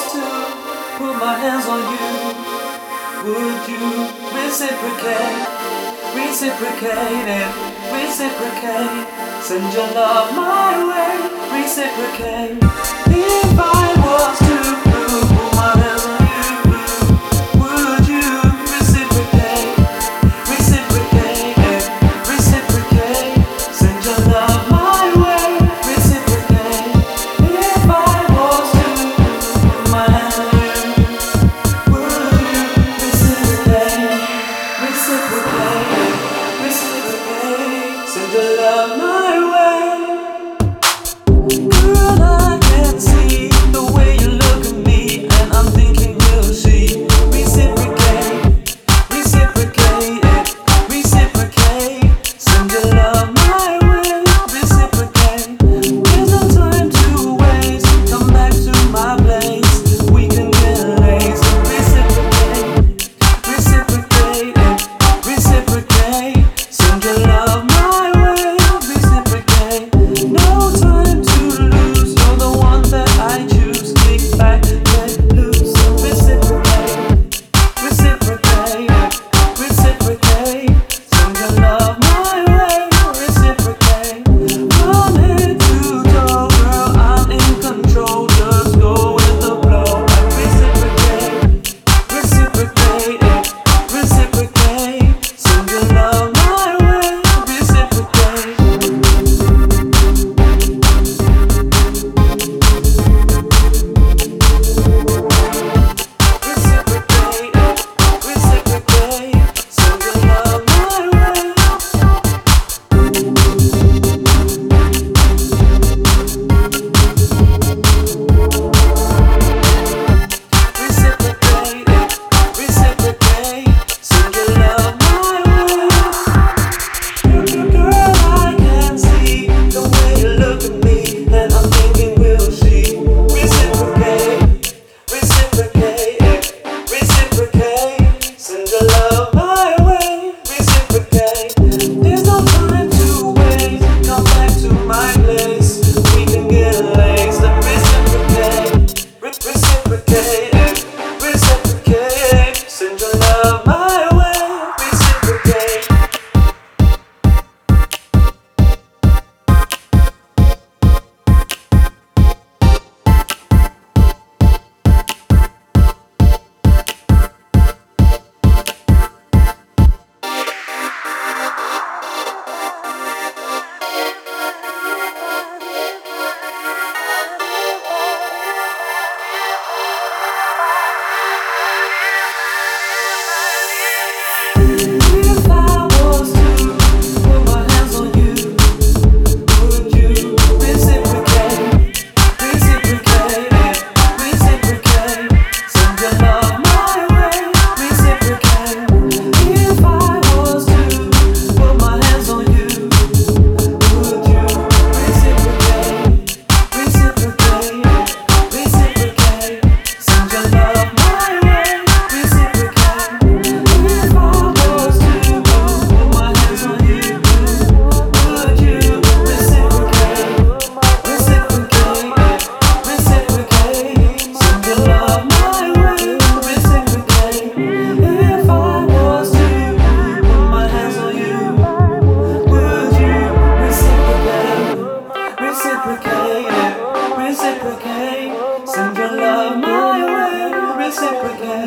to put my hands on you, would you reciprocate, reciprocate and reciprocate? Send your love my way, reciprocate. If I was to put my hands on you, would you reciprocate, reciprocate and reciprocate? Send your love my way, reciprocate. If I was to put my hands on you, would you reciprocate, reciprocate, reciprocate? Send your love my way. Girl, I can see the way you look at me, and I'm thinking we'll see. Reciprocate, reciprocate, reciprocate. Send your love my way, reciprocate. There's no time to waste. Come back to my place. We can get laced. Reciprocate, reciprocate, reciprocate. Send your love my way, reciprocate. No time to lose. You're the one that I choose. Kick back, let loose. Reciprocate, reciprocate, reciprocate. Send your love my way, reciprocate. From head to toe, girl, I'm in control. Just go with the flow. Reciprocate, reciprocate, reciprocate. Send your love my way, reciprocate. Reciprocate, reciprocate. Send your love my way. Reciprocate, reciprocate. Send your love my way. Girl, I can see the way you look at me, and I'm thinking we'll see. Reciprocate, reciprocate, reciprocate. Send your love my way, reciprocate. There's no time to waste. Come back to my place. We can get laced. Reciprocate, reciprocate, reciprocate. Send your love my way, reciprocate. If I was to put my hands on you, would you reciprocate, reciprocate, reciprocate? Send your love my way, reciprocate. If I was to put my hands on you, would you reciprocate, reciprocate, reciprocate? Send your love my way, reciprocate. If I was to put my hands on you, would you reciprocate, reciprocate, reciprocate? Send your love my way, reciprocate. If I was to put my hands on you, would you reciprocate, reciprocate, reciprocate? Send your love my way, reciprocate.